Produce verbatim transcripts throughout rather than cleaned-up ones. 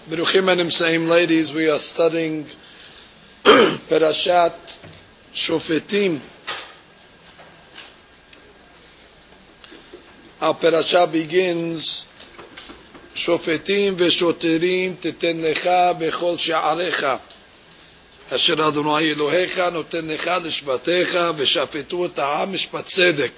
Beruchim and Nimsaim, ladies, we are studying Perashat Shofetim. Our Perashat begins, Shofetim v'shoterim titen lecha bechol she'arecha asher Adonai Elohecha noten lecha lishvatecha v'shafetu et ha'am mishpat tzedek.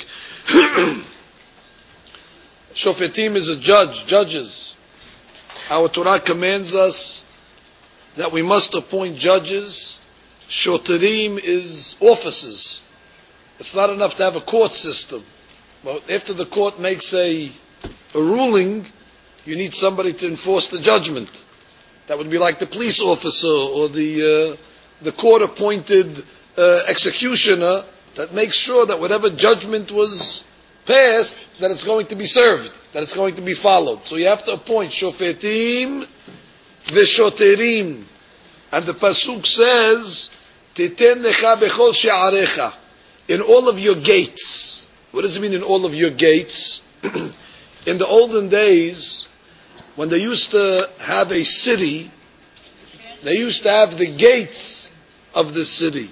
Shofetim is a judge, judges. Our Torah commands us that we must appoint judges. Shoterim is officers. It's not enough to have a court system. But after the court makes a, a ruling, you need somebody to enforce the judgment. That would be like the police officer or the uh, the court-appointed uh, executioner that makes sure that whatever judgment was passed, that it's going to be served, that it's going to be followed. So you have to appoint shofetim v'shoterim. And the pasuk says, titen lecha bechol she'arecha, in all of your gates. What does it mean in all of your gates? In the olden days, when they used to have a city, they used to have the gates of the city.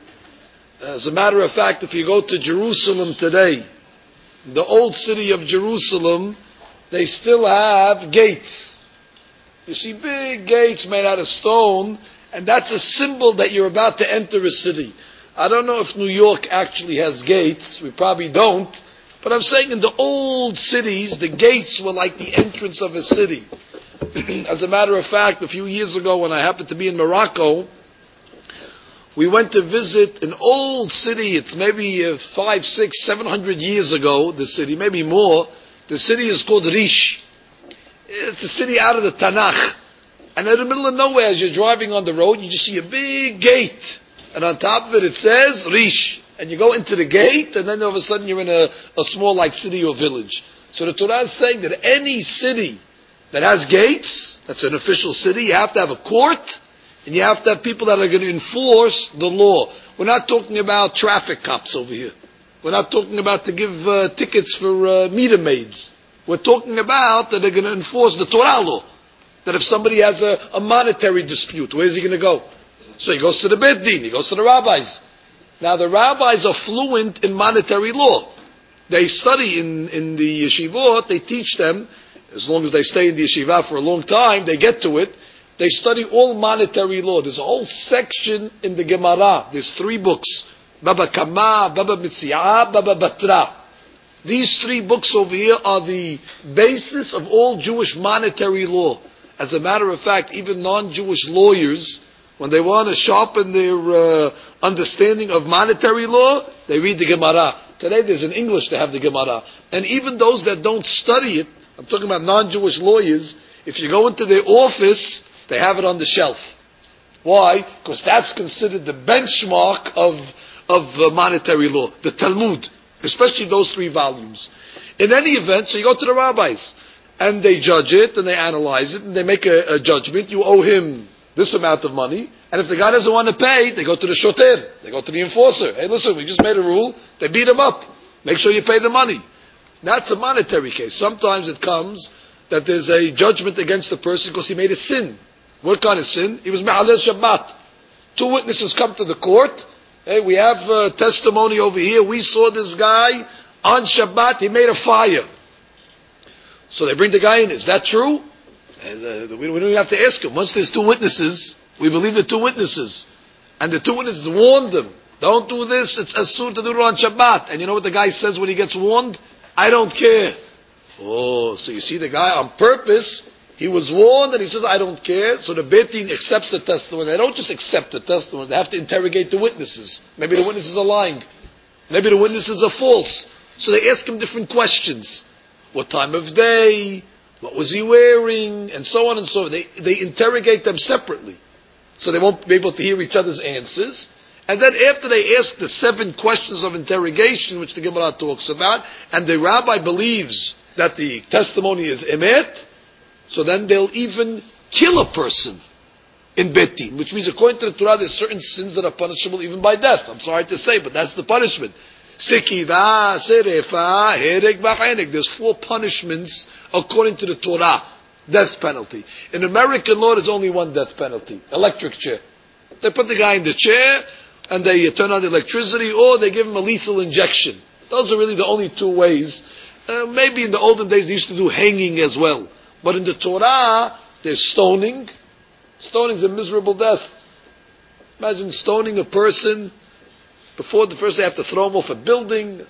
As a matter of fact, if you go to Jerusalem today, the old city of Jerusalem, they still have gates. You see big gates made out of stone, and that's a symbol that you're about to enter a city. I don't know if New York actually has gates. We probably don't. But I'm saying in the old cities, the gates were like the entrance of a city. As a matter of fact, a few years ago when I happened to be in Morocco, we went to visit an old city. It's maybe uh, five, six, seven hundred years ago, the city, maybe more. The city is called Rish. It's a city out of the Tanakh. And in the middle of nowhere, as you're driving on the road, you just see a big gate. And on top of it, it says Rish. And you go into the gate, and then all of a sudden you're in a, a small like city or village. So the Torah is saying that any city that has gates, that's an official city, you have to have a court, and you have to have people that are going to enforce the law. We're not talking about traffic cops over here. We're not talking about to give uh, tickets for uh, meter maids. We're talking about that they're going to enforce the Torah law. That if somebody has a, a monetary dispute, where's he going to go? So he goes to the Beit Din, he goes to the rabbis. Now the rabbis are fluent in monetary law. They study in, in the yeshivot, they teach them, as long as they stay in the yeshiva for a long time, they get to it. They study all monetary law. There's a whole section in the Gemara. There's three books. Baba Kama, Baba Mitziah, Baba Batra. These three books over here are the basis of all Jewish monetary law. As a matter of fact, even non-Jewish lawyers, when they want to sharpen their uh, understanding of monetary law, they read the Gemara. Today there's in English to have the Gemara. And even those that don't study it, I'm talking about non-Jewish lawyers, if you go into their office, they have it on the shelf. Why? Because that's considered the benchmark of, of uh, monetary law, the Talmud, especially those three volumes. In any event, so you go to the rabbis, and they judge it, and they analyze it, and they make a, a judgment. You owe him this amount of money, and if the guy doesn't want to pay, they go to the shoter, they go to the enforcer. Hey, listen, we just made a rule. They beat him up. Make sure you pay the money. That's a monetary case. Sometimes it comes that there's a judgment against the person because he made a sin. What kind of sin? He was Me'alel Shabbat. Two witnesses come to the court. Hey, we have uh, testimony over here. We saw this guy on Shabbat. He made a fire. So they bring the guy in. Is that true? And, uh, we don't even have to ask him. Once there's two witnesses, we believe the two witnesses. And the two witnesses warned them. Don't do this. It's asur to do it on Shabbat. And you know what the guy says when he gets warned? I don't care. Oh, so you see the guy on purpose, he was warned and he says, I don't care. So the Beit Din accepts the testimony. They don't just accept the testimony. They have to interrogate the witnesses. Maybe the witnesses are lying. Maybe the witnesses are false. So they ask him different questions. What time of day? What was he wearing? And so on and so on. They, they interrogate them separately. So they won't be able to hear each other's answers. And then after they ask the seven questions of interrogation, which the Gemara talks about, and the rabbi believes that the testimony is emet, so then they'll even kill a person in Beit Din, which means according to the Torah, there's certain sins that are punishable even by death. I'm sorry to say, but that's the punishment. Sekiva, serefa, hereg, ba'enek. There's four punishments according to the Torah death penalty. In American law, there's only one death penalty: electric chair. They put the guy in the chair and they uh, turn on the electricity, or they give him a lethal injection. Those are really the only two ways. Uh, maybe in the olden days they used to do hanging as well. But in the Torah, there's stoning. Stoning is a miserable death. Imagine stoning a person. Before the first they have to throw him off a building.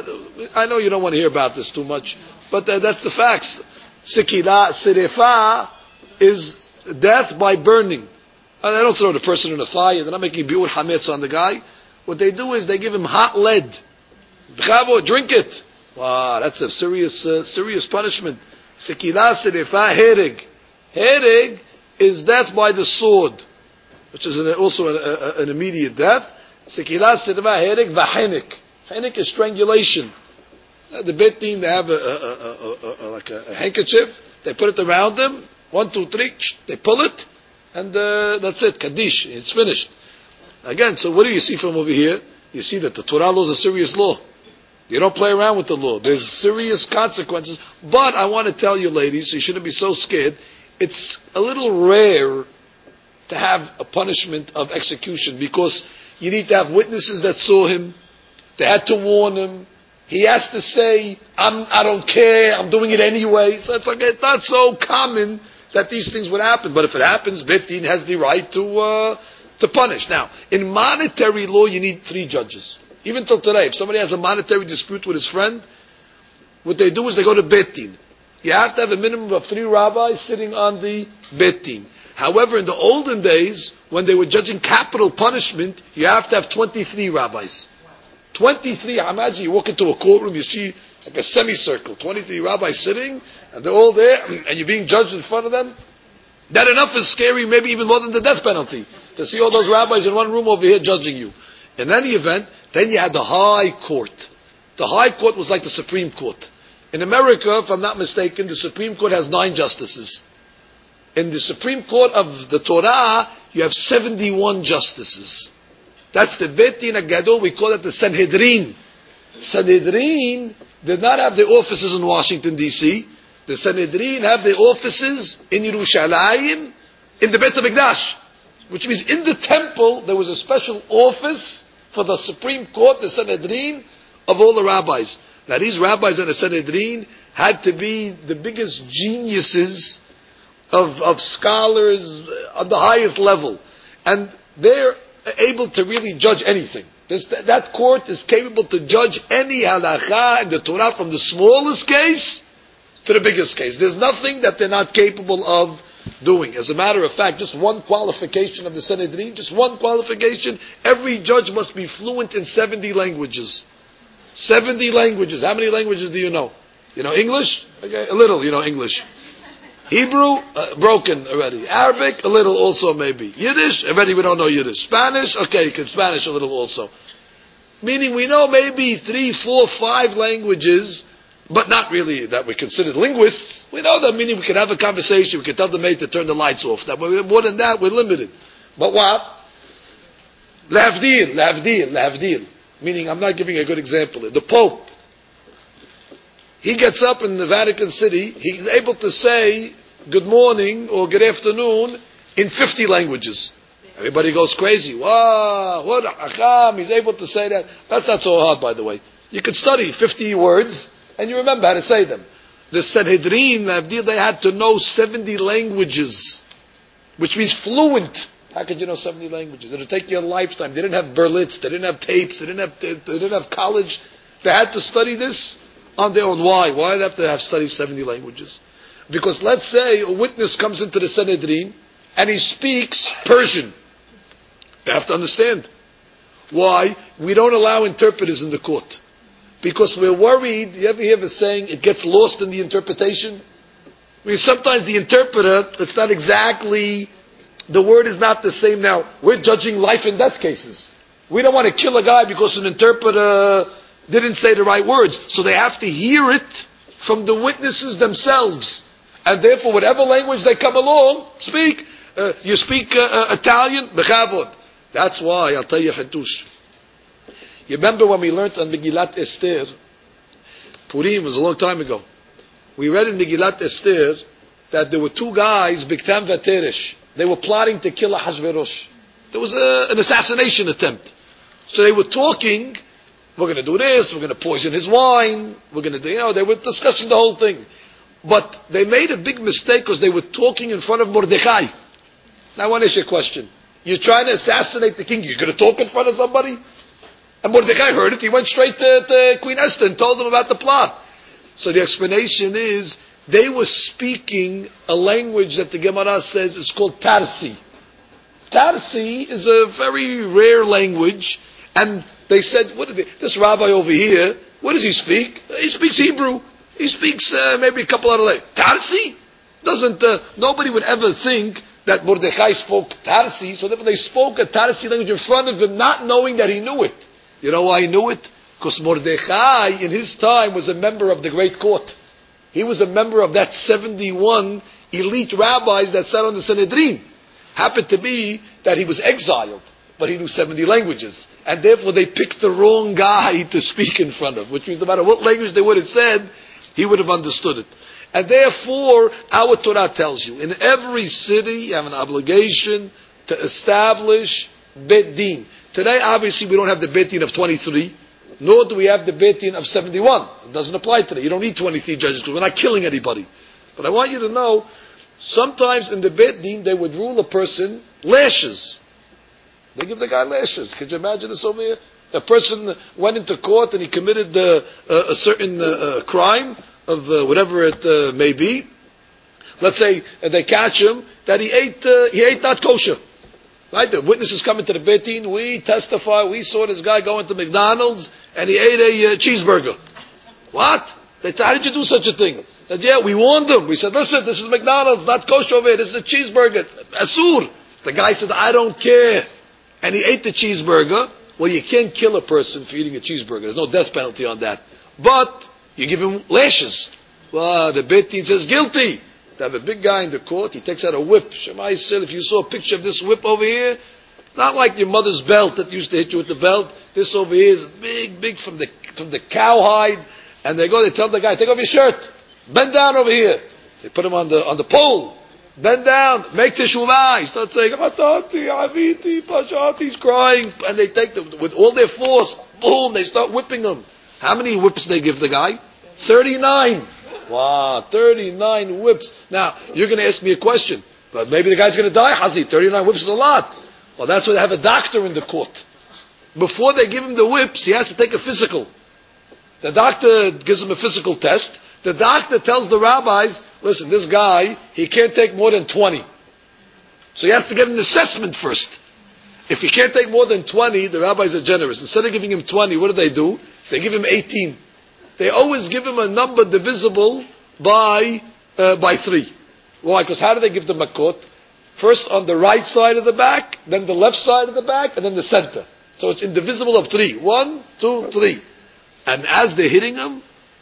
I know you don't want to hear about this too much, but uh, that's the facts. Sikila, sirefa is death by burning. And they don't throw the person in a fire. They're not making biur hametz on the guy. What they do is they give him hot lead. Bravo, drink it. Wow, that's a serious, uh, serious punishment. Sikila, sirefa, hereg. Hereg is death by the sword, which is an, also an, a, an immediate death. Sekilah sirva herek v'henik. Henik is strangulation. Uh, the Beit Din, they have a, a, a, a, a, like a, a handkerchief. They put it around them. One, two, three. They pull it, and uh, that's it. Kaddish. It's finished. Again, so what do you see from over here? You see that the Torah law is a serious law. You don't play around with the law. There's serious consequences. But I want to tell you, ladies, you shouldn't be so scared. It's a little rare to have a punishment of execution, because you need to have witnesses that saw him. They had to warn him. He has to say, I'm, I don't care, I'm doing it anyway. So it's like, it's not so common that these things would happen. But if it happens, Beit Din has the right to, uh, to punish. Now, in monetary law, you need three judges. Even till today, if somebody has a monetary dispute with his friend, what they do is they go to Beit Din. You have to have a minimum of three rabbis sitting on the Beit Din. However, in the olden days, when they were judging capital punishment, you have to have twenty-three rabbis. twenty-three, imagine you walk into a courtroom, you see like a semicircle, twenty-three rabbis sitting, and they're all there, and you're being judged in front of them. That enough is scary, maybe even more than the death penalty, to see all those rabbis in one room over here judging you. In any event, then you had the high court. The high court was like the Supreme Court. In America, if I'm not mistaken, the Supreme Court has nine justices. In the Supreme Court of the Torah, you have seventy-one justices. That's the Beit Din HaGadol, we call it the Sanhedrin. Sanhedrin did not have their offices in Washington, D C The Sanhedrin have their offices in Yerushalayim, in the Beit HaMikdash. Which means in the temple, there was a special office for the Supreme Court, the Sanhedrin, of all the rabbis. Now these rabbis in the Sanhedrin had to be the biggest geniuses of, of scholars on the highest level. And they're able to really judge anything. This, that court is capable to judge any halakha in the Torah, from the smallest case to the biggest case. There's nothing that they're not capable of doing. As a matter of fact, just one qualification of the Sanhedrin, just one qualification, every judge must be fluent in seventy languages. seventy languages. How many languages do you know? You know English? Okay, a little, you know English. Hebrew, uh, broken already. Arabic, a little also maybe. Yiddish, already we don't know Yiddish. Spanish, okay, you can Spanish a little also. Meaning we know maybe three, four, five languages, but not really that we're considered linguists. We know that, meaning we can have a conversation, we can tell the maid to turn the lights off. That, but more than that, we're limited. But what? Lavdil, lavdil, lavdil. Meaning, I'm not giving a good example. The Pope, he gets up in the Vatican City, he's able to say good morning or good afternoon in fifty languages. Everybody goes crazy. Wow, what Acham, he's able to say that. That's not so hard, by the way. You could study fifty words and you remember how to say them. The Sanhedrin, they had to know seventy languages, which means fluent. How could you know seventy languages? It would take you a lifetime. They didn't have Berlitz, they didn't have tapes, they didn't have, they didn't have college. They had to study this on their own. Why? Why do they have to have studied seventy languages? Because let's say a witness comes into the Sanhedrin and he speaks Persian. They have to understand. Why? We don't allow interpreters in the court. Because we're worried, you ever hear the saying, it gets lost in the interpretation? I mean, sometimes the interpreter, it's not exactly, the word is not the same. Now, we're judging life and death cases. We don't want to kill a guy because an interpreter didn't say the right words. So they have to hear it from the witnesses themselves. And therefore, whatever language they come along, speak. Uh, you speak uh, uh, Italian? Bechavod. That's why, I'll tell you Hatush. You remember when we learned on Megillat Esther, Purim was a long time ago. We read in Megillat Esther that there were two guys, Biktam Vateresh. They were plotting to kill Ahasuerus. There was a, an assassination attempt. So they were talking, we're going to do this, we're going to poison his wine, we're going to do, you know, they were discussing the whole thing. But they made a big mistake because they were talking in front of Mordechai. Now I want to ask you a question. You're trying to assassinate the king, you're going to talk in front of somebody? And Mordechai heard it, he went straight to, to Queen Esther and told them about the plot. So the explanation is, they were speaking a language that the Gemara says is called Tarsi. Tarsi is a very rare language, and they said, what did they, this rabbi over here, what does he speak? He speaks Hebrew. He speaks uh, maybe a couple other languages. Tarsi? Doesn't, uh, nobody would ever think that Mordechai spoke Tarsi, so therefore they spoke a Tarsi language in front of him, not knowing that he knew it. You know why he knew it? Because Mordechai, in his time, was a member of the great court. He was a member of that seventy-one elite rabbis that sat on the Sanhedrin. Happened to be that he was exiled, but he knew seventy languages. And therefore they picked the wrong guy to speak in front of, which means no matter what language they would have said, he would have understood it. And therefore, our Torah tells you, in every city you have an obligation to establish Bet Din. Today, obviously, we don't have the Bet Din of twenty-three. Nor do we have the Bet Din of seventy-one. It doesn't apply today. You don't need twenty-three judges because we're not killing anybody. But I want you to know, sometimes in the Bet Din, they would rule a person lashes. They give the guy lashes. Could you imagine this over here? A person went into court and he committed uh, a certain uh, uh, crime of uh, whatever it uh, may be. Let's say uh, they catch him that he ate uh, he ate not kosher. Right? The witnesses come into the Bet Din. We testify. We saw this guy go into McDonald's and he ate a uh, cheeseburger. What? They said, how did you do such a thing? They said, yeah, we warned them. We said, listen, this is McDonald's, not kosher over here. This is a cheeseburger. It's asur. The guy said, I don't care. And he ate the cheeseburger. Well, you can't kill a person for eating a cheeseburger. There's no death penalty on that. But you give him lashes. Well, the Bet Din says guilty. They have a big guy in the court. He takes out a whip. Shammai said, if you saw a picture of this whip over here, it's not like your mother's belt that used to hit you with the belt. This over here is big, big from the from the cowhide. And they go, they tell the guy, take off your shirt. Bend down over here. They put him on the on the pole. Bend down. Make teshuvah. He starts saying, Atati, Aviti, Pashati. He's crying. And they take them with all their force. Boom. They start whipping him. How many whips they give the guy? thirty-nine. Wow, thirty-nine whips. Now, you're going to ask me a question. But maybe the guy's going to die, Hazi. thirty-nine whips is a lot. Well, that's why they have a doctor in the court. Before they give him the whips, he has to take a physical. The doctor gives him a physical test. The doctor tells the rabbis, listen, this guy, he can't take more than twenty. So he has to get an assessment first. If he can't take more than twenty, the rabbis are generous. Instead of giving him twenty, what do they do? They give him eighteen. They always give him a number divisible by uh, by three. Why? Because how do they give the makot? First on the right side of the back, then the left side of the back, and then the center. So it's indivisible of three. One, two, three. And as they're hitting him,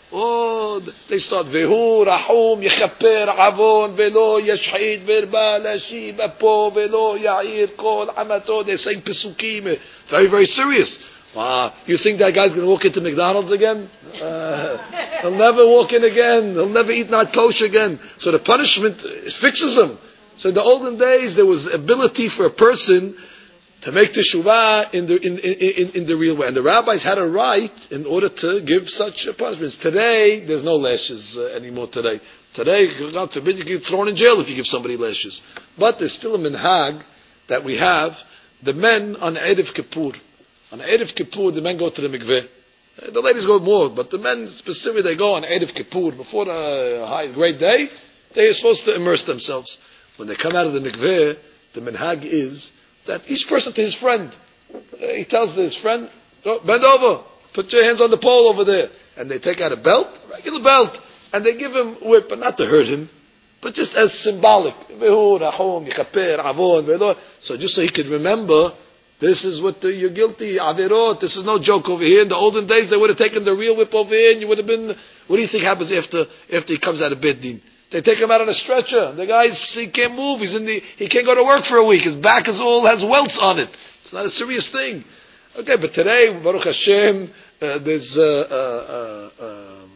oh, they start Vehu, Rahum, Yechaper, Avon, Velo, Yashhid, Verba, Lashib, Apo, Velo, Yair, Kol, Hamato. They're saying Pesukim. Very, very serious. Wow. You think that guy's going to walk into McDonald's again? Uh, he'll never walk in again. He'll never eat not kosher again. So the punishment fixes him. So in the olden days, there was ability for a person to make teshuvah in the in, in, in, in the real way. And the rabbis had a right in order to give such punishments. Today, there's no lashes uh, anymore today. Today, God forbid, you get thrown in jail if you give somebody lashes. But there's still a minhag that we have. The men on Erev Kippur, on Erev Kippur, the men go to the mikveh. The ladies go more, but the men specifically, they go on Erev Kippur. Before a high, great day, they are supposed to immerse themselves. When they come out of the mikveh, the minhag is that each person to his friend, he tells his friend, oh, bend over, put your hands on the pole over there. And they take out a belt, a regular belt, and they give him a whip, but not to hurt him, but just as symbolic. So just so he could remember, this is what the, you're guilty, averot, this is no joke over here. In the olden days, they would have taken the real whip over here, and you would have been, what do you think happens after, after he comes out of Bet Din? They take him out on a stretcher. The guy, he can't move. He's in the, he can't go to work for a week. His back is all, has welts on it. It's not a serious thing. Okay, but today, Baruch Hashem, uh, there's, uh, uh, uh,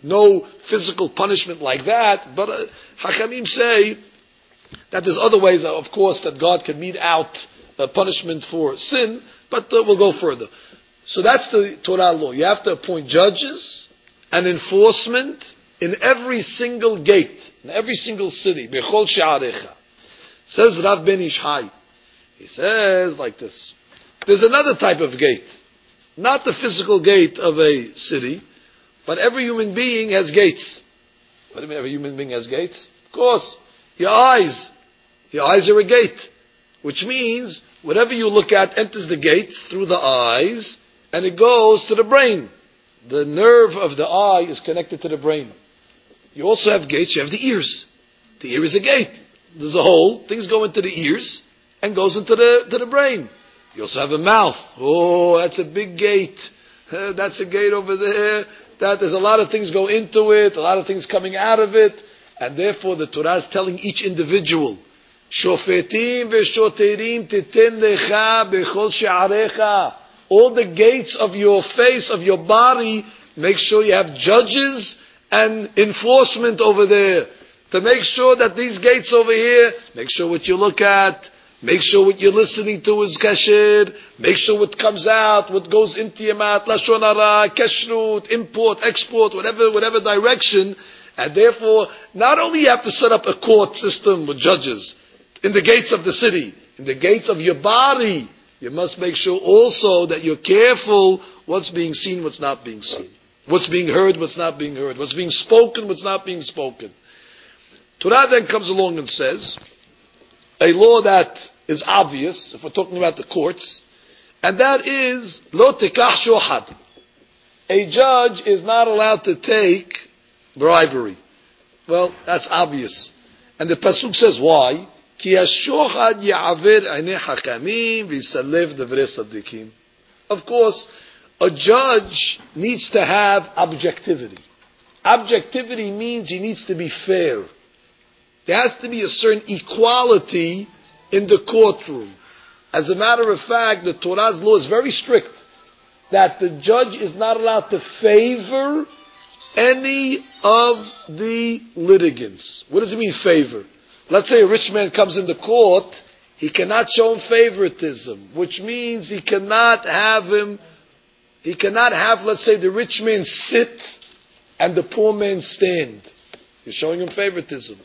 no physical punishment like that. But uh, Hachamim say that there's other ways, of course, that God can mete out uh, punishment for sin, but uh, we'll go further. So that's the Torah law. You have to appoint judges and enforcement in every single gate, in every single city. Bechol she'arecha. Says Rav Ben Ishai. He says like this. There's another type of gate. Not the physical gate of a city, but every human being has gates. What do you mean every human being has gates? Of course. Your eyes. Your eyes are a gate. Which means whatever you look at enters the gates through the eyes and it goes to the brain. The nerve of the eye is connected to the brain. You also have gates. You have the ears. The ear is a gate. There's a hole. Things go into the ears and goes into the to the brain. You also have a mouth. Oh, that's a big gate. Uh, that's a gate over there. That there's a lot of things go into it. A lot of things coming out of it. And therefore the Torah is telling each individual, Shofetim v'shoterim titen lecha bechol she'arecha. All the gates of your face, of your body, make sure you have judges and enforcement over there. To make sure that these gates over here, make sure what you look at, make sure what you're listening to is kasher, make sure what comes out, what goes into your mouth, lashon hara, kashrut, import, export, whatever, whatever direction. And therefore, not only you have to set up a court system with judges in the gates of the city, in the gates of your body, you must make sure also that you're careful what's being seen, what's not being seen. What's being heard, what's not being heard. What's being spoken, what's not being spoken. Torah then comes along and says, a law that is obvious, if we're talking about the courts, and that is, lo tekach shohad. A judge is not allowed to take bribery. Well, that's obvious. And the pasuk says why? Ki hashochad ya'aver einei hakamim v'yisalev devrei tzadikim. Of course, a judge needs to have objectivity. Objectivity means he needs to be fair. There has to be a certain equality in the courtroom. As a matter of fact, the Torah's law is very strict that the judge is not allowed to favor any of the litigants. What does it mean, favor? Let's say a rich man comes in the court, he cannot show him favoritism, which means he cannot have him, he cannot have, let's say, the rich man sit and the poor man stand. You're showing him favoritism.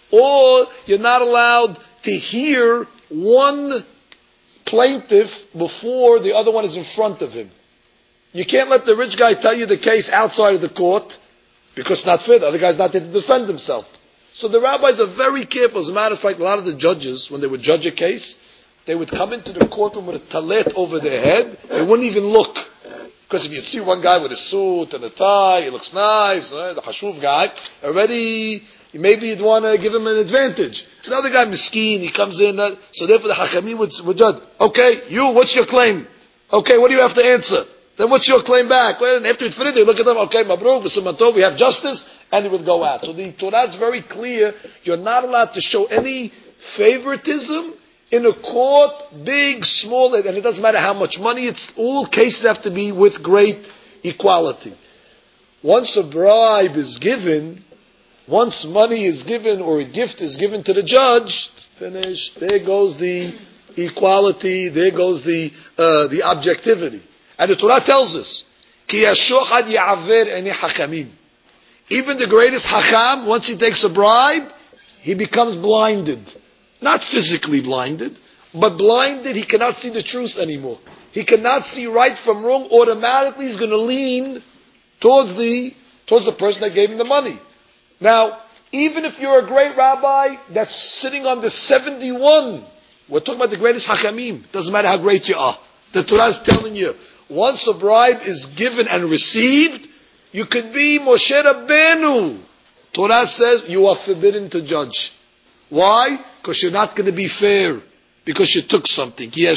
Or you're not allowed to hear one plaintiff before the other one is in front of him. You can't let the rich guy tell you the case outside of the court because it's not fair. The other guy's not there to defend himself. So the rabbis are very careful. As a matter of fact, a lot of the judges, when they would judge a case, they would come into the courtroom with a talet over their head. They wouldn't even look. Because if you see one guy with a suit and a tie, he looks nice, right? The hashuv guy, already, maybe you'd want to give him an advantage. Another guy, miskeen, he comes in, uh, so therefore the hachamim would, would judge. Okay, you, what's your claim? Okay, what do you have to answer? Then what's your claim back? Well, after it's finished, they look at them, okay, mabruk, b'simantov, we have justice, and it would go out. So the Torah is very clear, you're not allowed to show any favoritism in a court, big, small, and it doesn't matter how much money, it's, all cases have to be with great equality. Once a bribe is given, once money is given or a gift is given to the judge, finished, there goes the equality, there goes the, uh, the objectivity. And the Torah tells us, Ki hashochad ya'aver einei hakamim. Even the greatest hacham, once he takes a bribe, he becomes blinded. Not physically blinded, but blinded, he cannot see the truth anymore. He cannot see right from wrong, automatically he's going to lean towards the, towards the person that gave him the money. Now, even if you're a great rabbi that's sitting on the seventy-one, we're talking about the greatest hachamim, doesn't matter how great you are. The Torah is telling you, once a bribe is given and received, you could be Moshe Rabbeinu. Torah says you are forbidden to judge. Why? Because you're not going to be fair. Because you took something. There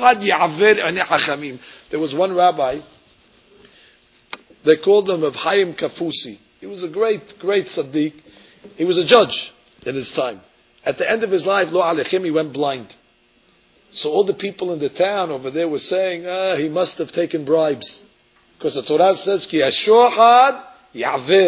was one rabbi, they called him of Chaim Kafusi. He was a great, great tzaddik. He was a judge in his time. At the end of his life, lo alechem, he went blind. So all the people in the town over there were saying, ah, he must have taken bribes. Because the Torah says, Ki hashochad ya'aver.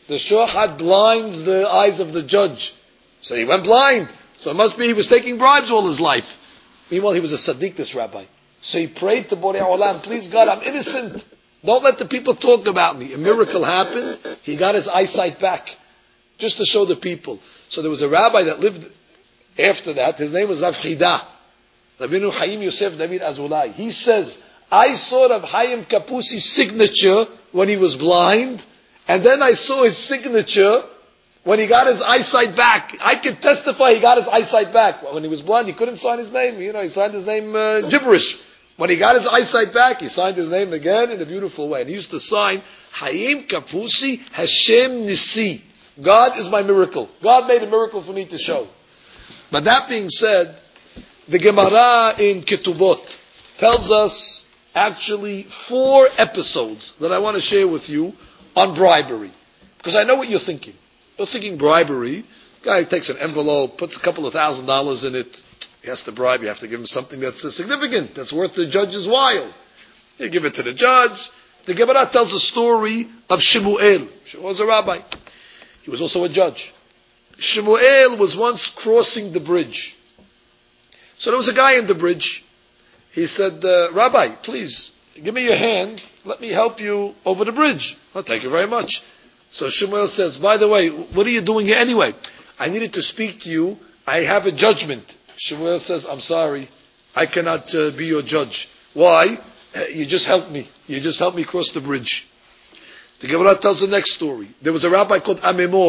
The shochat blinds the eyes of the judge. So he went blind. So it must be he was taking bribes all his life. Meanwhile, he was a Sadiq, this rabbi. So he prayed to Borei Olam, please God, I'm innocent. Don't let the people talk about me. A miracle happened. He got his eyesight back. Just to show the people. So there was a rabbi that lived after that. His name was Rav Chida. Rabbeinu Chaim Yosef David Azulai. He says, I saw Rav Chaim Kapusi's signature when he was blind, and then I saw his signature when he got his eyesight back. I can testify he got his eyesight back. When he was blind, he couldn't sign his name. You know, he signed his name uh, gibberish. When he got his eyesight back, he signed his name again in a beautiful way. And he used to sign, Chaim Kapusi Hashem Nisi. God is my miracle. God made a miracle for me to show. But that being said, the Gemara in Ketubot tells us actually four episodes that I want to share with you on bribery. Because I know what you're thinking. You're thinking bribery. Guy takes an envelope, puts a couple of thousand dollars in it. He has to bribe. You have to give him something that's significant, that's worth the judge's while. You give it to the judge. The Gemara tells a story of Shemuel. Shemuel was a rabbi. He was also a judge. Shemuel was once crossing the bridge. So there was a guy in the bridge. He said, uh, Rabbi, please, give me your hand. Let me help you over the bridge. Oh, thank you very much. So Shemuel says, by the way, what are you doing here anyway? I needed to speak to you. I have a judgment. Shemuel says, I'm sorry. I cannot uh, be your judge. Why? You just helped me. You just helped me cross the bridge. The Gemara tells the next story. There was a rabbi called Amemor.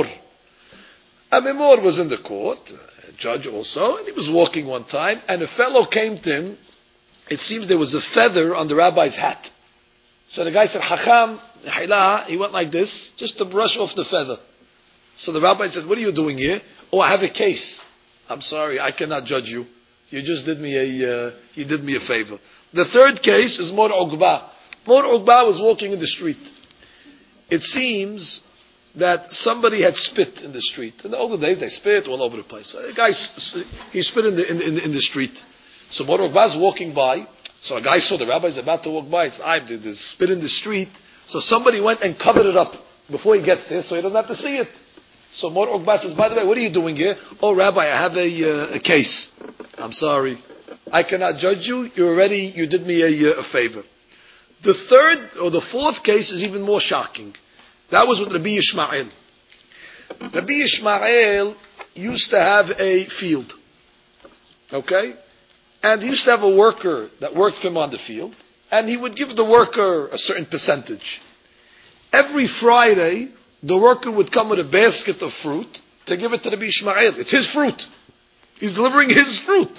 Amemor was in the court, a judge also, and he was walking one time, and a fellow came to him. It seems there was a feather on the rabbi's hat. So the guy said, Hacham, he went like this, just to brush off the feather. So the rabbi said, what are you doing here? Oh, I have a case. I'm sorry, I cannot judge you. You just did me a, uh, you did me a favor. The third case is Mor Ogba. Mor Ogba was walking in the street. It seems that somebody had spit in the street. In the older days, they spit all over the place. A guy, he spit in the, in, in, in the street. So Mor Ogba is walking by. So a guy saw the rabbi is about to walk by. It's, I did this spit in the street. So somebody went and covered it up before he gets there, so he doesn't have to see it. So Mor Ogba says, by the way, what are you doing here? Oh, Rabbi, I have a, uh, a case. I'm sorry. I cannot judge you. You already, you did me a, a favor. The third, or the fourth case is even more shocking. That was with Rabbi Yishmael. Rabbi Yishmael used to have a field. Okay? And he used to have a worker that worked for him on the field. And he would give the worker a certain percentage. Every Friday, the worker would come with a basket of fruit to give it to Rabbi Yishmael. It's his fruit. He's delivering his fruit.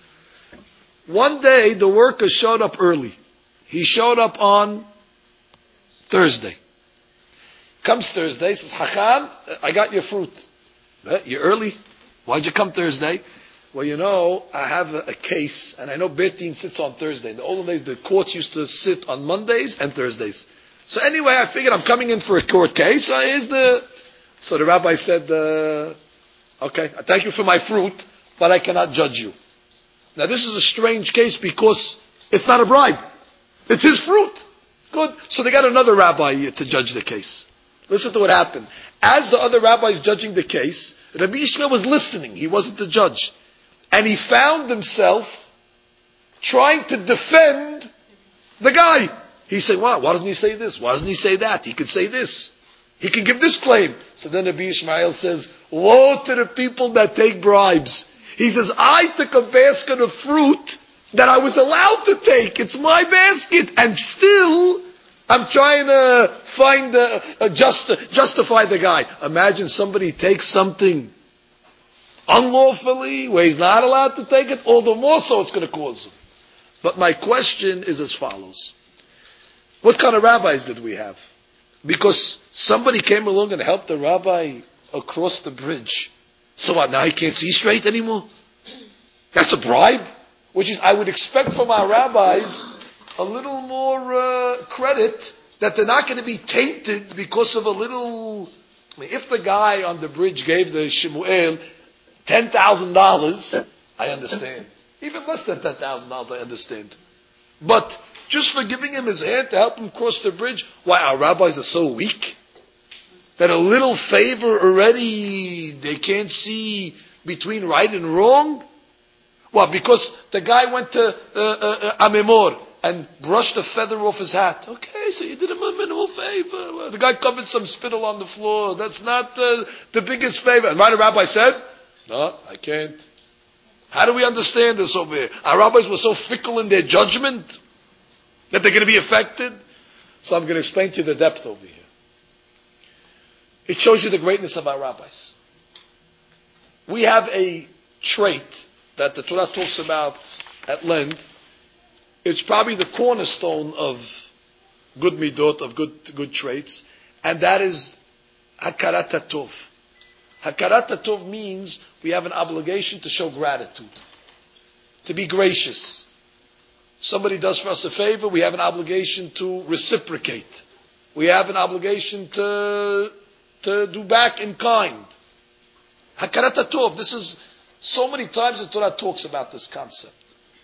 One day, the worker showed up early. He showed up on Thursday. Comes Thursday, says, Hacham, I got your fruit. Eh, you're early? Why'd you come Thursday? Well, you know, I have a, a case, and I know Beit Din sits on Thursday. In the olden days, the courts used to sit on Mondays and Thursdays. So anyway, I figured I'm coming in for a court case. So here's the... So the rabbi said, uh, okay, I thank you for my fruit, but I cannot judge you. Now this is a strange case because it's not a bribe. It's his fruit. Good. So they got another rabbi to judge the case. Listen to what happened. As the other rabbi is judging the case, Rabbi Yishmael was listening. He wasn't the judge. And he found himself trying to defend the guy. He said, wow, why doesn't he say this? Why doesn't he say that? He could say this. He could give this claim. So then Rabbi Yishmael says, woe to the people that take bribes. He says, I took a basket of fruit that I was allowed to take. It's my basket. And still, I'm trying to find, a, a just, justify the guy. Imagine somebody takes something unlawfully, where he's not allowed to take it, all the more so it's going to cause him. But my question is as follows. What kind of rabbis did we have? Because somebody came along and helped the rabbi across the bridge. So what, now he can't see straight anymore? That's a bribe? Which is, I would expect from our rabbis a little more uh, credit that they're not going to be tainted because of a little... I mean, if the guy on the bridge gave the Shemuel ten thousand dollars, I understand. Even less than ten thousand dollars, I understand. But just for giving him his hand to help him cross the bridge, why, our rabbis are so weak? That a little favor already, they can't see between right and wrong? Well, because the guy went to uh, uh, Amemor and brushed a feather off his hat. Okay, so you did him a minimal favor. Well, the guy covered some spittle on the floor. That's not uh, the biggest favor. And right, the rabbi said, no, I can't. How do we understand this over here? Our rabbis were so fickle in their judgment that they're going to be affected. So I'm going to explain to you the depth over here. It shows you the greatness of our rabbis. We have a trait that the Torah talks about at length. It's probably the cornerstone of good midot, of good good traits, and that is hakarat hatov. Hakarat hatov means we have an obligation to show gratitude, to be gracious. Somebody does for us a favor, we have an obligation to reciprocate. We have an obligation to to do back in kind. Hakarat hatov. This is so many times the Torah talks about this concept.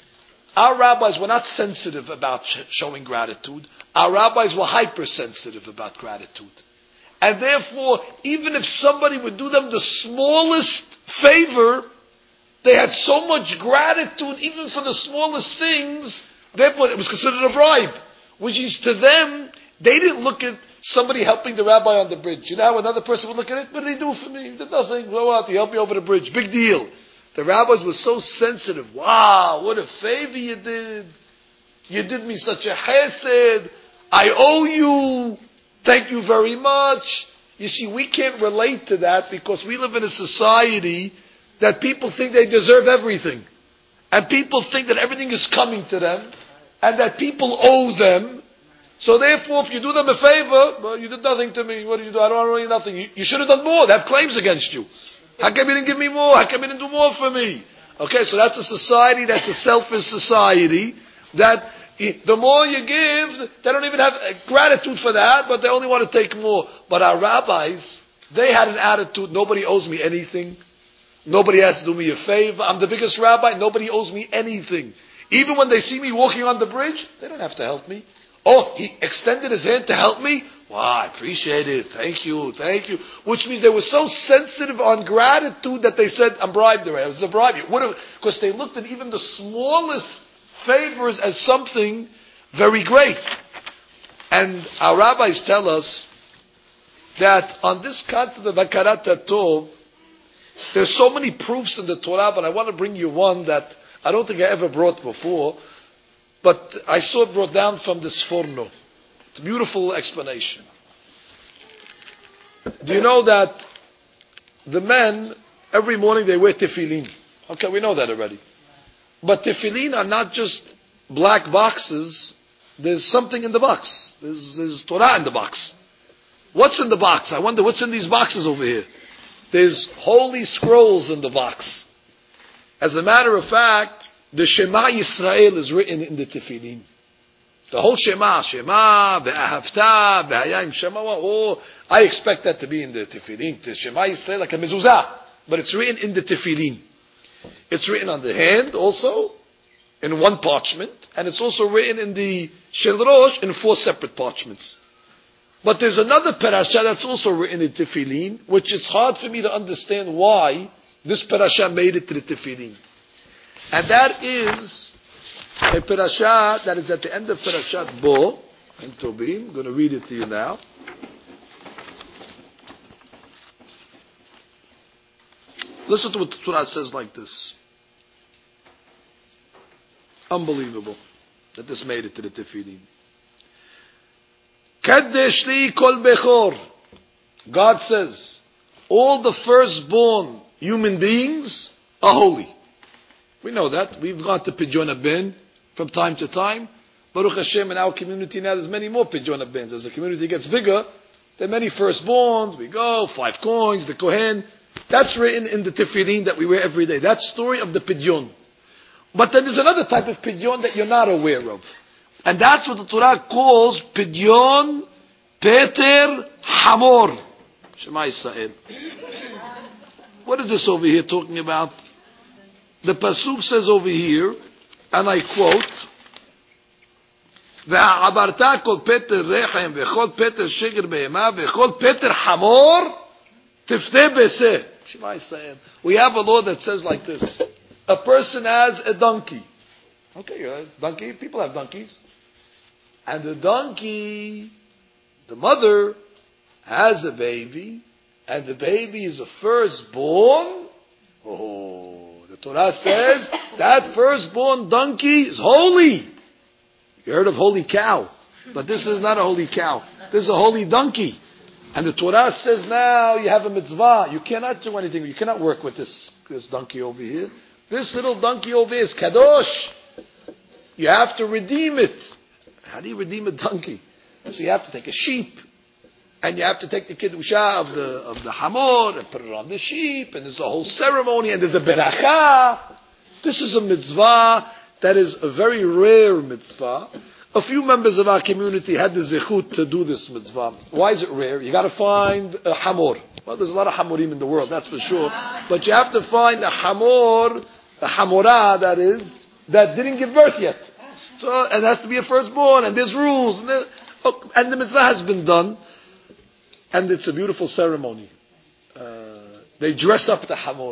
Our rabbis were not sensitive about sh- showing gratitude. Our rabbis were hypersensitive about gratitude. And therefore, even if somebody would do them the smallest favor, they had so much gratitude, even for the smallest things, therefore it was considered a bribe. Which is, to them, they didn't look at somebody helping the rabbi on the bridge. You know how another person would look at it? What did he do for me? He did nothing. Go out, he helped me over the bridge. Big deal. The rabbis were so sensitive. Wow, what a favor you did. You did me such a chesed. I owe you. Thank you very much. You see, we can't relate to that because we live in a society that people think they deserve everything. And people think that everything is coming to them. And that people owe them. So therefore, if you do them a favor, well, you did nothing to me. What did you do? I don't owe you nothing. You, you should have done more. They have claims against you. How come you didn't give me more? How come you didn't do more for me? Okay, so that's a society, that's a selfish society, that the more you give, they don't even have gratitude for that, but they only want to take more. But our rabbis, they had an attitude, nobody owes me anything. Nobody has to do me a favor. I'm the biggest rabbi, nobody owes me anything. Even when they see me walking on the bridge, they don't have to help me. Oh, he extended his hand to help me? Wow, I appreciate it. Thank you, thank you. Which means they were so sensitive on gratitude that they said, I'm bribed already. This is a bribe. Because they looked at even the smallest favors as something very great. And our rabbis tell us that on this concept of hakarat hatov, there's so many proofs in the Torah, but I want to bring you one that I don't think I ever brought before. But I saw it brought down from the Sforno. It's a beautiful explanation. Do you know that the men, every morning they wear tefillin? Okay, we know that already. But tefillin are not just black boxes. There's something in the box. There's, there's Torah in the box. What's in the box? I wonder what's in these boxes over here. There's holy scrolls in the box. As a matter of fact, the Shema Yisrael is written in the Tefillin. The whole Shema, Shema, Be'ahavta, Be'ayim, Shema, oh, I expect that to be in the Tefillin. The Shema Yisrael like a mezuzah, but it's written in the Tefillin. It's written on the hand also, in one parchment, and it's also written in the Shel Rosh in four separate parchments. But there's another parasha that's also written in Tefillin, which it's hard for me to understand why this parasha made it to the Tefillin. And that is a parasha that is at the end of Parashat Bo in Tobim. I'm going to read it to you now. Listen to what the Torah says like this. Unbelievable that this made it to the Tefillin. Kaddesh li kol bechor. God says, all the firstborn human beings are holy. We know that. We've gone to Pidyon HaBen from time to time. Baruch Hashem, in our community now, there's many more Pidyon HaBens. As the community gets bigger, there are many firstborns. We go, five coins, the Kohen. That's written in the Tefillin that we wear every day. That story of the Pidyon. But then there's another type of Pidyon that you're not aware of. And that's what the Torah calls Pidyon Peter Hamor. Shema Yisrael. What is this over here talking about? The Pasuk says over here, and I quote, ועברת כל פטר רחם וכל פטר שגר בהמה וכל פטר חמור תפתה בזה. Shema Yisrael. We have a law that says like this. A person has a donkey. Okay, a donkey. People have donkeys. And the donkey, the mother, has a baby, and the baby is a firstborn. Oh, the Torah says that firstborn donkey is holy. You heard of holy cow, but this is not a holy cow. This is a holy donkey. And the Torah says now you have a mitzvah. You cannot do anything. You cannot work with this, this donkey over here. This little donkey over here is kadosh. You have to redeem it. How do you redeem a donkey? So you have to take a sheep, and you have to take the kiddusha of the of the hamor and put it on the sheep, and there's a whole ceremony, and there's a beracha. This is a mitzvah that is a very rare mitzvah. A few members of our community had the zechut to do this mitzvah. Why is it rare? You got to find a hamor. Well, there's a lot of hamorim in the world, that's for sure. But you have to find a hamor, a hamorah that is, that didn't give birth yet. So, and it has to be a firstborn, and there's rules, and, there, oh, and the mitzvah has been done, and it's a beautiful ceremony. Uh, they dress up the hamor.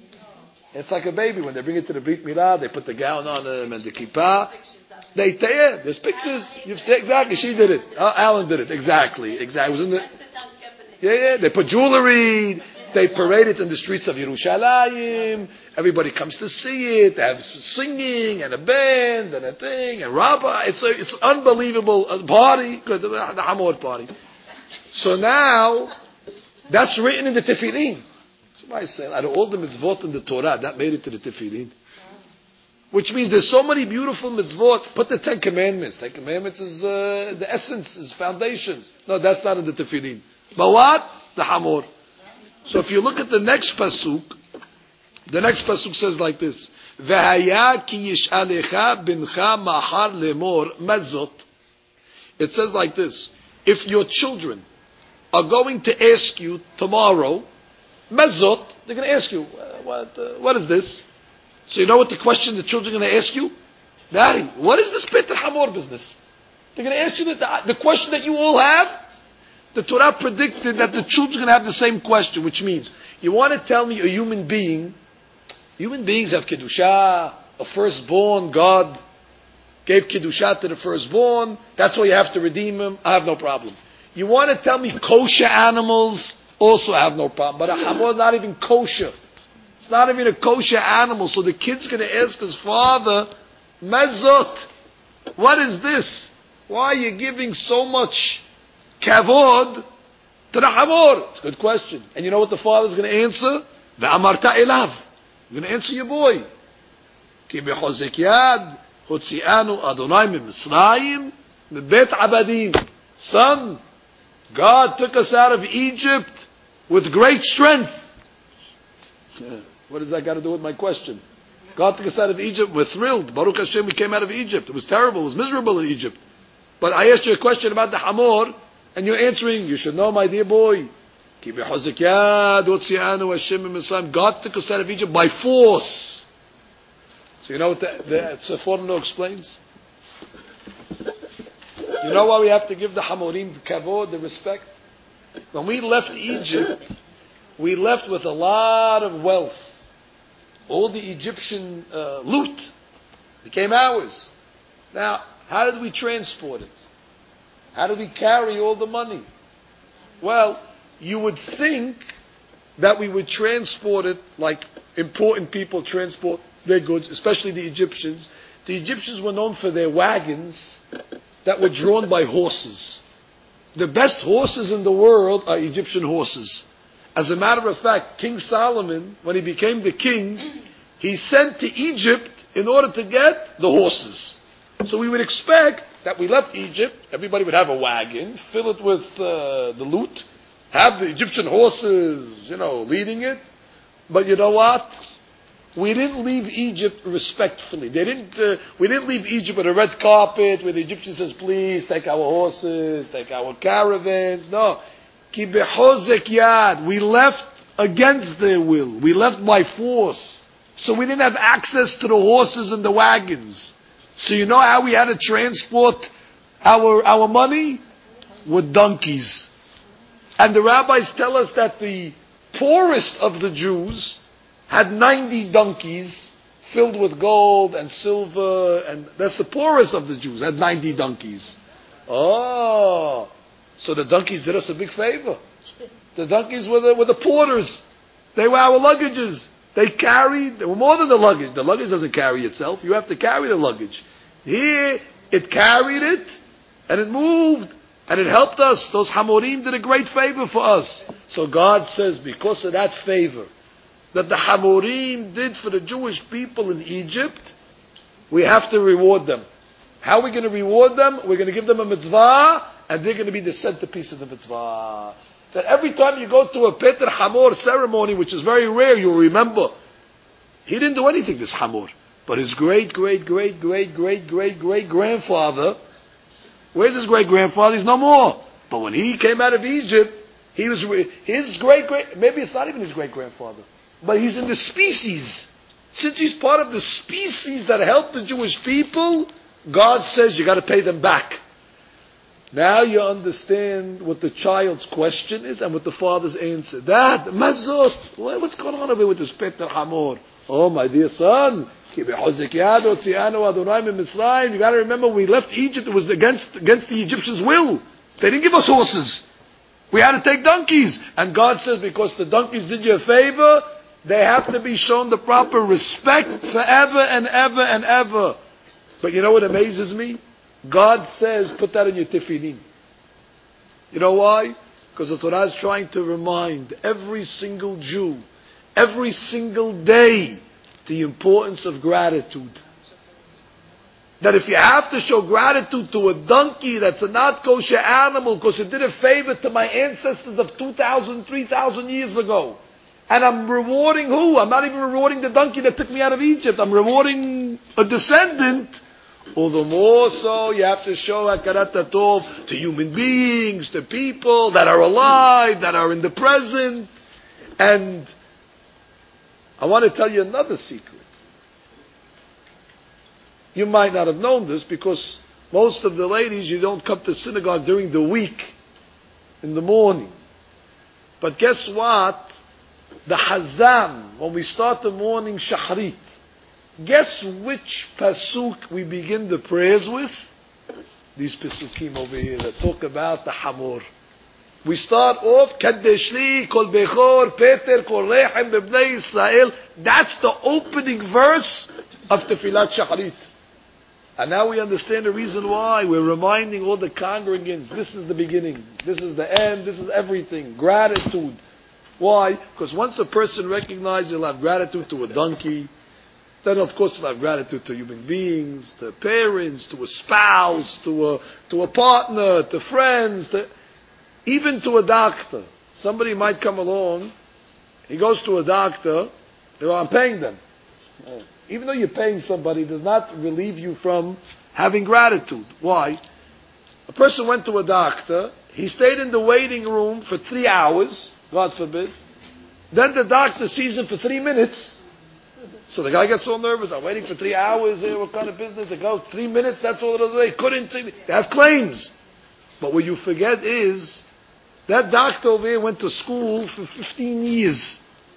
It's like a baby when they bring it to the Brit Milah. They put the gown on him and the kippah. They, they yeah, there's pictures. You've said exactly. She did it. Uh, Alan did it exactly. Exactly. It was in the, yeah, yeah. They put jewelry. They parade it in the streets of Yerushalayim. Everybody comes to see it. They have singing and a band and a thing and rabbi. It's a, it's an unbelievable uh, party. Good, the, the Hamor party. So now, that's written in the Tefillin. So I say, out of all the mitzvot in the Torah, that made it to the Tefillin. Which means there's so many beautiful mitzvot. Put the Ten Commandments. Ten Commandments is uh, the essence, is foundation. No, that's not in the Tefillin. But what? The Hamor. So if you look at the next pasuk, the next pasuk says like this: "V'haya ki yish'alecha bincha mahar lemor mazot." It says like this: if your children are going to ask you tomorrow, mazot, they're going to ask you, what, uh, what is this? So you know what the question the children are going to ask you? Daddy, what is this Peter Hamor business? They're going to ask you the, the question that you all have. The Torah predicted that the children are going to have the same question, which means, you want to tell me a human being, human beings have Kedusha, a firstborn, God gave Kedusha to the firstborn, that's why you have to redeem him, I have no problem. You want to tell me kosher animals, also I have no problem. But a Hamor is not even kosher. It's not even a kosher animal, so the kid's going to ask his father, Mezot, what is this? Why are you giving so much kavod to the Hamor? It's a good question. And you know what the father's going to answer? Ve'amarta elav. You're going to answer your boy. Ki bechozek yad hotzianu Adonai miMisrayim mebet abadim. Son, God took us out of Egypt with great strength. What does that got to do with my question? God took us out of Egypt. We're thrilled. Baruch Hashem, we came out of Egypt. It was terrible. It was miserable in Egypt. But I asked you a question about the Hamor, and you're answering, you should know, my dear boy. God took us out of Egypt by force. So you know what the, the Tzefon explains? You know why we have to give the Hamorim the kavod, the respect? When we left Egypt, we left with a lot of wealth. All the Egyptian uh, loot became ours. Now, how did we transport it? How did we carry all the money? Well, you would think that we would transport it like important people transport their goods, especially the Egyptians. The Egyptians were known for their wagons that were drawn by horses. The best horses in the world are Egyptian horses. As a matter of fact, King Solomon, when he became the king, he sent to Egypt in order to get the horses. So we would expect that we left Egypt, everybody would have a wagon, fill it with uh, the loot, have the Egyptian horses, you know, leading it. But you know what? We didn't leave Egypt respectfully. They didn't. Uh, we didn't leave Egypt with a red carpet where the Egyptian says, "Please take our horses, take our caravans." No, ki behozek yad. We left against their will. We left by force. So we didn't have access to the horses and the wagons. So you know how we had to transport our, our money with donkeys. And the rabbis tell us that the poorest of the Jews had ninety donkeys filled with gold and silver, and that's the poorest of the Jews, had ninety donkeys. Oh, so the donkeys did us a big favor. The donkeys were the, were the porters. They were our luggages. They carried, they were more than the luggage. The luggage doesn't carry itself. You have to carry the luggage. Here, it carried it, and it moved, and it helped us. Those Hamorim did a great favor for us. So God says, because of that favor that the Hamorim did for the Jewish people in Egypt, we have to reward them. How are we going to reward them? We're going to give them a mitzvah, and they're going to be the centerpiece of the mitzvah. That every time you go to a Peter Hamor ceremony, which is very rare, you'll remember, he didn't do anything, this Hamor. But his great, great, great, great, great, great, great grandfather, where's his great grandfather? He's no more. But when he came out of Egypt, he was, his great, great, maybe it's not even his great grandfather, but he's in the species. Since he's part of the species that helped the Jewish people, God says you got to pay them back. Now you understand what the child's question is and what the father's answer. Dad, mazot, what's going on over here with this Peter Hamor? Oh, my dear son, you got to remember when we left Egypt, it was against, against the Egyptians' will. They didn't give us horses. We had to take donkeys. And God says, because the donkeys did you a favor, they have to be shown the proper respect forever and ever and ever. But you know what amazes me? God says, put that in your tefillin. You know why? Because the Torah is trying to remind every single Jew, every single day, the importance of gratitude. That if you have to show gratitude to a donkey that's a not kosher animal because it did a favor to my ancestors of two thousand, three thousand years ago, and I'm rewarding who? I'm not even rewarding the donkey that took me out of Egypt. I'm rewarding a descendant. All the more so, you have to show hakarat hatov to human beings, to people that are alive, that are in the present. And I want to tell you another secret. You might not have known this because most of the ladies, you don't come to synagogue during the week, in the morning. But guess what? The Hazam, when we start the morning Shachrit, guess which pasuk we begin the prayers with? These pasukim over here that talk about the Hamor. We start off, Kaddish li, Kol Bechor, Peter, Kol Rechem, Bebnei Israel. That's the opening verse of Tefillat Shacharit. And now we understand the reason why. We're reminding all the congregants, this is the beginning, this is the end, this is everything. Gratitude. Why? Because once a person recognizes he'll have gratitude to a donkey, then of course he'll have gratitude to human beings, to parents, to a spouse, to a, to a partner, to friends, to, even to a doctor. Somebody might come along, he goes to a doctor, you know, I'm paying them. Even though you're paying somebody, it does not relieve you from having gratitude. Why? A person went to a doctor, he stayed in the waiting room for three hours, God forbid. Then the doctor sees him for three minutes. So the guy gets all nervous. I'm waiting for three hours. Here, what kind of business? They go three minutes. That's all it is. They couldn't. They have claims. But what you forget is that doctor over here went to school for fifteen years.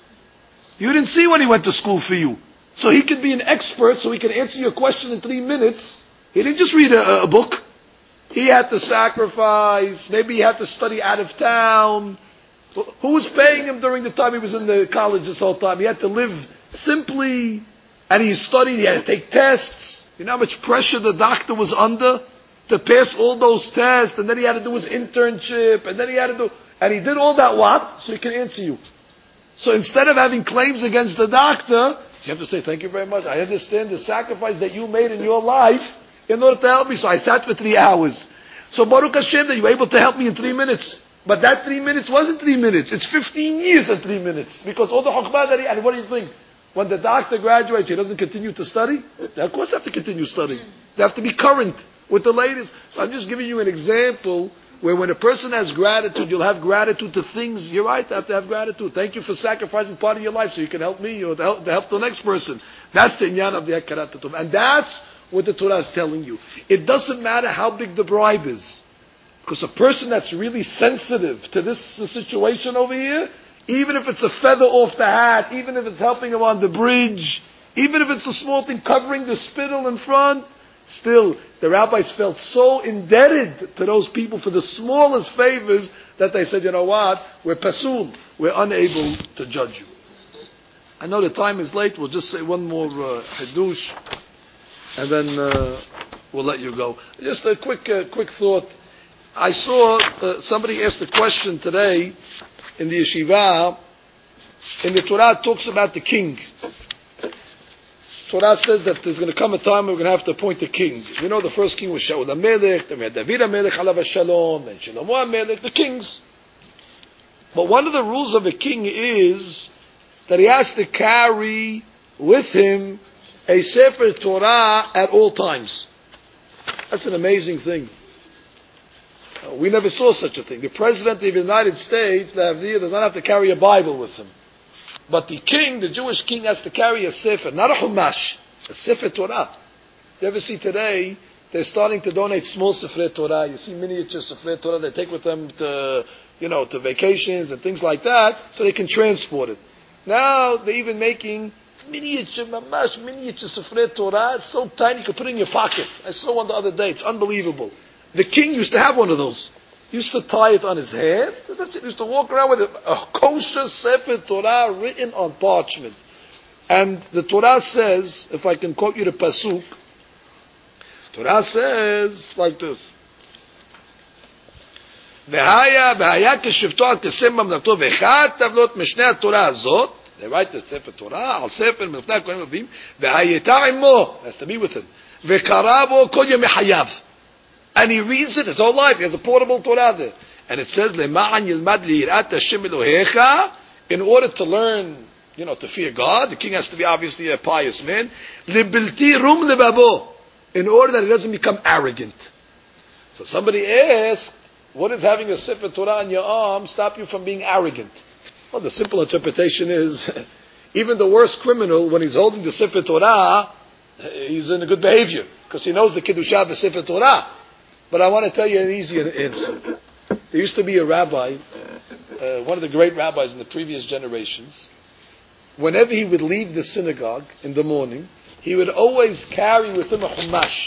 You didn't see when he went to school for you. So he could be an expert. So he can answer your question in three minutes. He didn't just read a, a book. He had to sacrifice. Maybe he had to study out of town. Who was paying him during the time he was in the college this whole time? He had to live simply, and he studied, he had to take tests. You know how much pressure the doctor was under to pass all those tests, and then he had to do his internship, and then he had to do, and he did all that what? So he can answer you. So instead of having claims against the doctor, you have to say, thank you very much. I understand the sacrifice that you made in your life in order to help me. So I sat for three hours. So Baruch Hashem that you were able to help me in three minutes. But that three minutes wasn't three minutes. It's fifteen years and three minutes. Because all the chokhmah that he, and what do you think? When the doctor graduates, he doesn't continue to study? They of course have to continue studying. They have to be current with the latest. So I'm just giving you an example where when a person has gratitude, you'll have gratitude to things. You're right, I have to have gratitude. Thank you for sacrificing part of your life so you can help me or to help, to help the next person. That's the inyan of the hakarat hatov. And that's what the Torah is telling you. It doesn't matter how big the bribe is. Because a person that's really sensitive to this situation over here, even if it's a feather off the hat, even if it's helping him on the bridge, even if it's a small thing covering the spittle in front, still, the rabbis felt so indebted to those people for the smallest favors that they said, you know what, we're pasul, we're unable to judge you. I know the time is late, we'll just say one more uh, hadush, and then uh, we'll let you go. Just a quick uh, quick thought. I saw uh, somebody asked a question today in the yeshiva. In the Torah, it talks about the king. Torah says that there's going to come a time where we're going to have to appoint a king. You know, the first king was Shaul HaMelech, then we had David HaMelech, Alav HaShalom, then Shlomo HaMelech, the kings. But one of the rules of a king is that he has to carry with him a Sefer Torah at all times. That's an amazing thing. Uh, we never saw such a thing. The President of the United States, the Avdiyah, does not have to carry a Bible with him. But the king, the Jewish king, has to carry a sefer, not a chumash, a sefer Torah. You ever see today, they're starting to donate small sefer Torah. You see miniature sefer Torah they take with them to, you know, to vacations and things like that, so they can transport it. Now they're even making miniature, mamash, miniature sefer Torah. It's so tiny you can put it in your pocket. I saw one the other day. It's unbelievable. The king used to have one of those. He used to tie it on his head. That's it. He used to walk around with a, a kosher Sefer Torah written on parchment. And the Torah says, if I can quote you the pasuk, Torah says like this: "V'haya v'haya k'shivto al kesem mamlakto v'echad tavlot mishnei Torah azot." They write the Sefer Torah al Sefer Miltnei Kohanim Levim v'hayeta imo. Has to be with him. V'karabo kol yemei hayav. And he reads it his whole life. He has a portable Torah there. And it says, Le'ma'an yilmad li'irat Hashem Elohecha, in order to learn, you know, to fear God. The king has to be obviously a pious man. Le'bilti rum lebabo, in order that he doesn't become arrogant. So somebody asked, what does having a Sefer Torah on your arm stop you from being arrogant? Well, the simple interpretation is, even the worst criminal, when he's holding the Sefer Torah, he's in a good behavior, because he knows the Kiddushah of the Sefer Torah. But I want to tell you an easy answer. There used to be a rabbi, uh, one of the great rabbis in the previous generations. Whenever he would leave the synagogue in the morning, he would always carry with him a chumash.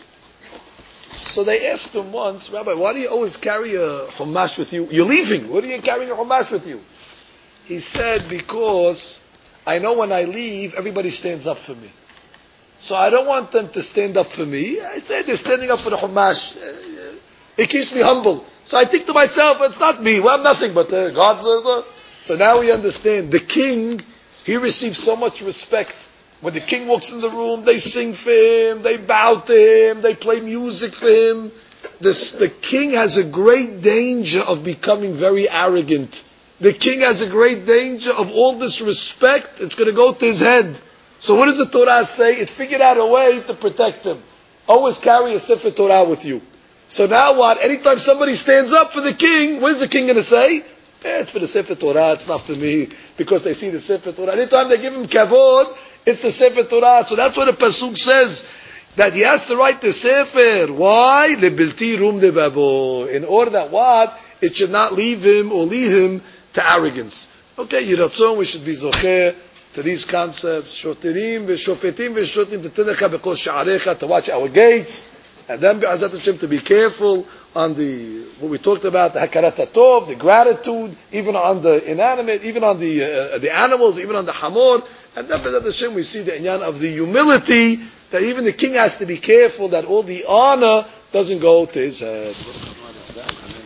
So they asked him once, Rabbi, why do you always carry a chumash with you? You're leaving. What are you carrying a chumash with you? He said, because I know when I leave, everybody stands up for me. So I don't want them to stand up for me. I say they're standing up for the Chumash. It keeps me humble. So I think to myself, it's not me. Well, I'm nothing but uh, God's. Uh, so now we understand. The king, he receives so much respect. When the king walks in the room, they sing for him, they bow to him, they play music for him. This, the king has a great danger of becoming very arrogant. The king has a great danger of all this respect. It's going to go to his head. So what does the Torah say? It figured out a way to protect him. Always carry a Sefer Torah with you. So now what? Anytime somebody stands up for the king, what is the king going to say? Eh, it's for the Sefer Torah, it's not for me. Because they see the Sefer Torah. Anytime they give him kavod, it's the Sefer Torah. So that's what the pasuk says. That he has to write the Sefer. Why? Lebilti rum lebabo. In order that what? It should not leave him or lead him to arrogance. Okay, Yiratzon, we should be zocher to these concepts, shotirim v'shofetim v'shotim t'tenecha b'kol sha'arecha, to watch our gates, and then be'azat Hashem to be careful on the what we talked about, the hakarat hatov, the gratitude, even on the inanimate, even on the uh, the animals, even on the hamor, and then be'azat Hashem we see the inyan of the humility that even the king has to be careful that all the honor doesn't go to his head.